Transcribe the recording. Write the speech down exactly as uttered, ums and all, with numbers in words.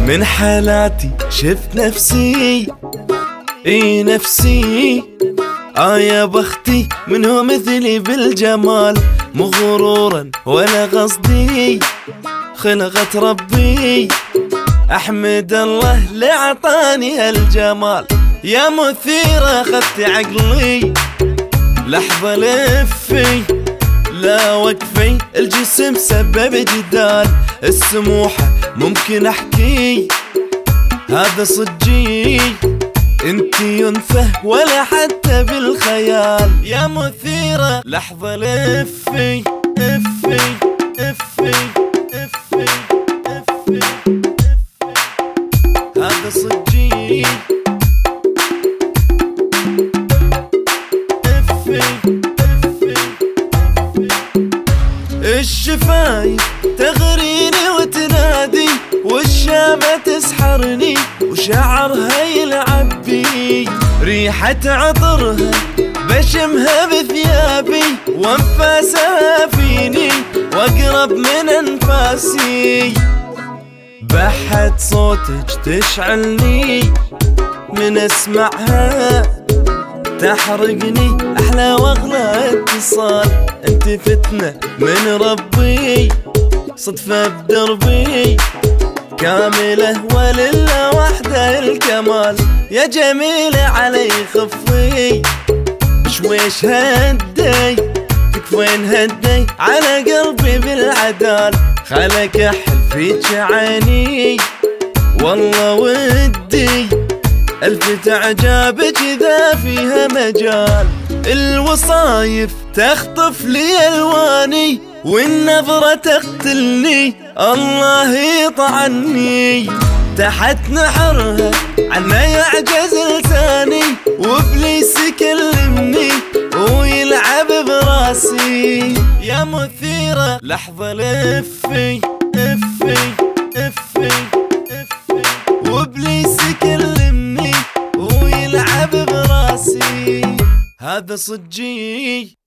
من حالاتي شفت نفسي، اي نفسي آه يا بختي من هو مثلي بالجمال، مو غرورا ولا قصدي خلقت ربي، احمد الله لعطاني هالجمال. يا مثيرة اخذت عقلي لحظة لفي لا وقفي، الجسم سبب جدال، السموحة ممكن احكي هذا صجي، انتي انثى ولا حتى بالخيال. يا مثيرة لحظة لفي افي افي افي افي هذا صجي، افي افي الشفايف تغريني وتنادي، والشامة تسحرني وشعرها يلعب بي، ريحة عطرها بشمها بثيابي، وانفاسها فيني واقرب من انفاسي، بحة صوتك تشعلني من اسمعها تحرقني، احلى واغلى اتصال، انت فتنة من ربي صدفة بدربي، كاملة ولله وحده الكمال. يا جميلة علي خفي شويش هدي، تكفين هدي على قلبي بالعدال، خلك احل فيك عيني والله ودي الفت اعجابك اذا فيها مجال، الوصايف تخطف لي الواني والنظرة تقتلني الله يطعني، تحت نحرها عنا يعجز لساني، وابليس يكلمني ويلعب براسي. يا مثيرة لحظة لفي افي افي افي وابليس يكلمني ويلعب براسي، هذا صجي.